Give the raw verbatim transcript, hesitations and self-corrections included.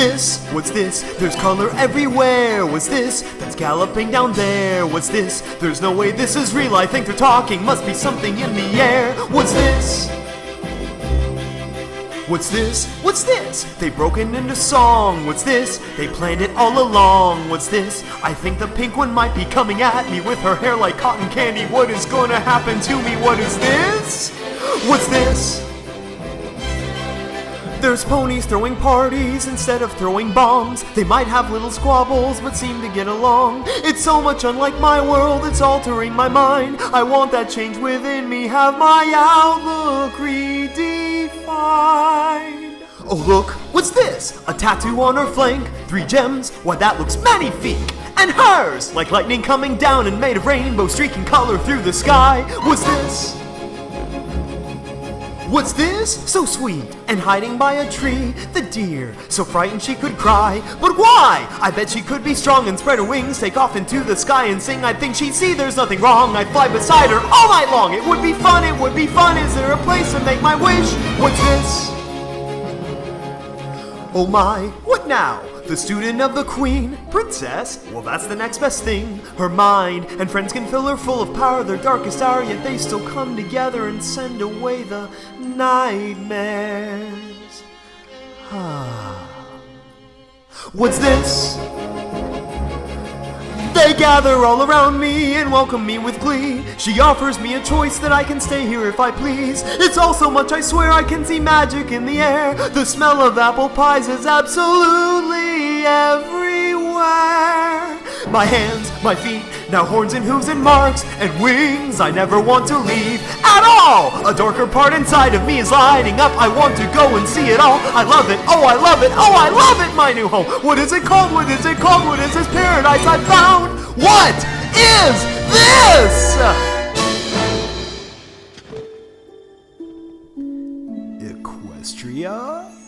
this? What's this? There's color everywhere. What's this? That's galloping down there. What's this? There's no way this is real. I think they're talking. Must be something in the air. What's this? What's this? What's this? They've broken into song. What's this? They planned it all along. What's this? I think the pink one might be coming at me with her hair like cotton candy. What is gonna happen to me? What is this? What's this? There's ponies throwing parties instead of throwing bombs. They might have little squabbles but seem to get along. It's so much unlike my world, it's altering my mind. I want that change within me, have my outlook redefined. Oh look, what's this? A tattoo on her flank, three gems, why that looks magnifique. And hers, like lightning coming down and made of rainbow streaking color through the sky. What's this? What's this? So sweet, and hiding by a tree, the deer, so frightened she could cry. But why? I bet she could be strong and spread her wings, take off into the sky and sing. I think she'd see there's nothing wrong. I'd fly beside her all night long. It would be fun, it would be fun. Is there a place to make my wish? What's this? Oh my, what now? The student of the queen, princess? Well, that's the next best thing. Her mind and friends can fill her full of power, their darkest hour, yet they still come together and send away the nightmares. What's this? They gather all around me and welcome me with glee. She offers me a choice that I can stay here if I please. It's all so much, I swear I can see magic in the air. The smell of apple pies is absolutely everywhere. My hands, my feet, now horns and hooves and marks and wings I never want to leave at all. A darker part inside of me is lighting up. I want to go and see it all. I love it, oh I love it, oh I love it, my new home. What is it called, what is it called, what is this paradise I found? What is this? Equestria?